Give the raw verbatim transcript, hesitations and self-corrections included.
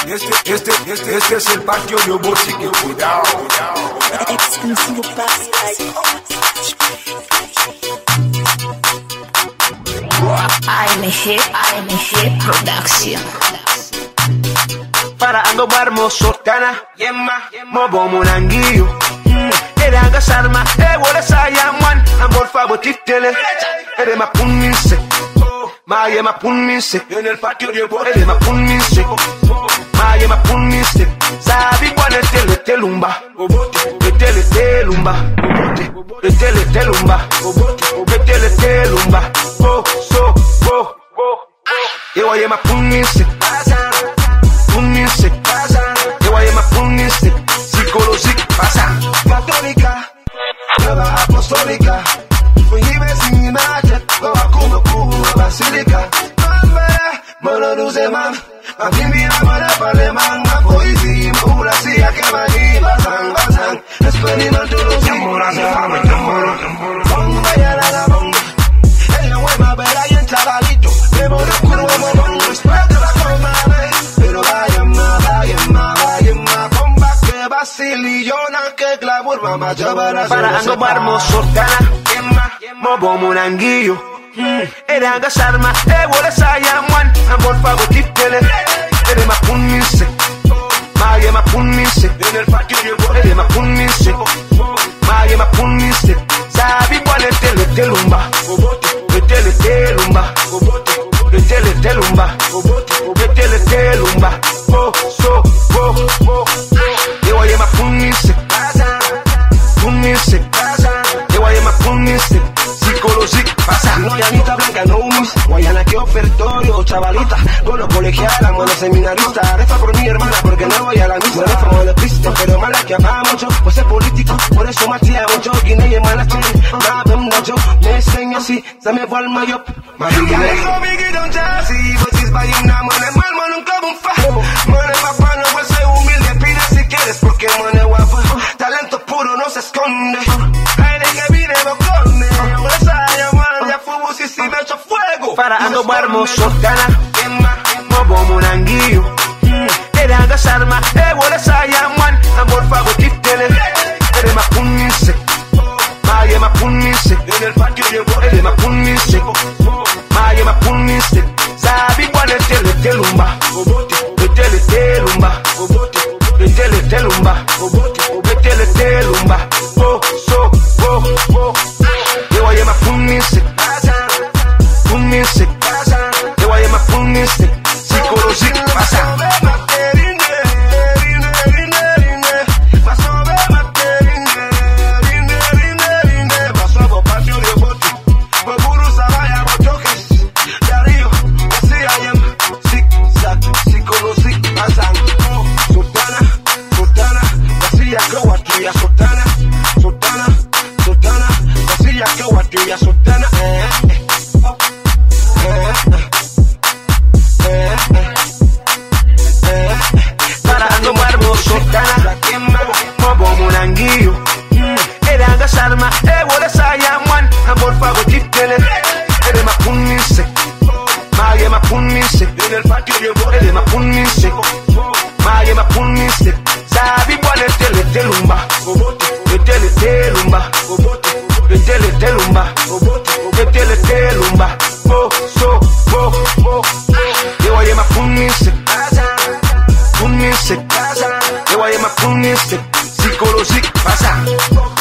este, este, este, este es el patio de Obo, chique, cuidado, cuidado. Exclusivo Pascal. A M G, A M G Production. Para ando barmo sotana, yemma, mobo monanguillo. Era gasarma, e wole sayamwan, amor favotitele. Ere ma punmise, maye ma punmise. En el patio de Obo, Ere ma punmise, maye ma punmise. Sabi kwane tele telumba, tele telumba, tele telumba, tele telumba. Oh, so, oh, oh. Ewa ye ma punmise, punmise. Ewa ye ma punmise. Psicológica pasa. Católica, nueva apostólica. Vive sin imagen, no va como Cuba, basílica. Mamá, mono luce mam. A mí mira para palemán, a poesía, mahura, si a que maní, bazán, bazán. Experimento los amores, bonga ya la la bonga. En la hueva verá y en chavalito. Me voy a curva, me voy a respeto la coma, pero vaya más, vaya más, vaya más. Bomba que vacilillona, que glamour, mamá, ya verás. Para ando barmo sotana, mobo monanguillo. Era gasarma, e wole sayamwan, amor favotitele. Ere ma punmise, maye ma punmise. en el patio de Obo, Ere ma punmise, maye ma punmise. Sabi kwane tele telumba, tele telumba, tele telumba, tele telumba. Oh, so, oh, oh. Ewa ye ma punmise, punmise. Ewa ye ma punmise. Psicológica pasa. No, llanita blanca, no humis. Guayana que ofertorio, chavalita. Bueno, colegiala, mono seminarista. Refa por mi hermana, porque no voy a la misa. Refa mono Cristo, pero mala que ama mucho. Pues es político, por eso matia mucho. Guinea y malache, nada de yo. Me enseño así, se me fue al mayo. María, digo, Biggie, don't jazzy. Pues es ballena, mone mal, mone un clavo, un fa. Mone papá, no voy a ser humilde. Pide si quieres, porque mone guapo. Talento puro no se esconde. Ay, de que vine, boconde. Si me echo fuego. Para ando barmo sotana, mobo monanguillo. Era gasarma, e wole sayamwan, amor favotitele. Ere ma punmise, maye ma punmise. en el patio de Obo, Ere ma punmise, maye ma punmise. Sabi kwane tele telumba, tele telumba, tele telumba, tele telumba. Oh, so, oh, oh. Ewa ye ma punmise, punmise. Ewa ye ma punmise. Psicológica pasa. Sultana, sultana, sultana, vacía que guatilla, sultana, eh, eh, eh, eh, eh. Para ando barmo sotana, mobo monanguillo. Era gasarma, e wole sayamwan, amor favotitele. Ere ma punmise, maye ma punmise. en el patio de Obo, Ere ma punmise, maye ma punmise. Sabi kwane tele telumba, tele telumba, tele telumba, tele telumba. Oh, so, oh, oh. Ewa ye ma punmise, punmise. Ewa ye ma punmise. Psicológica pasa.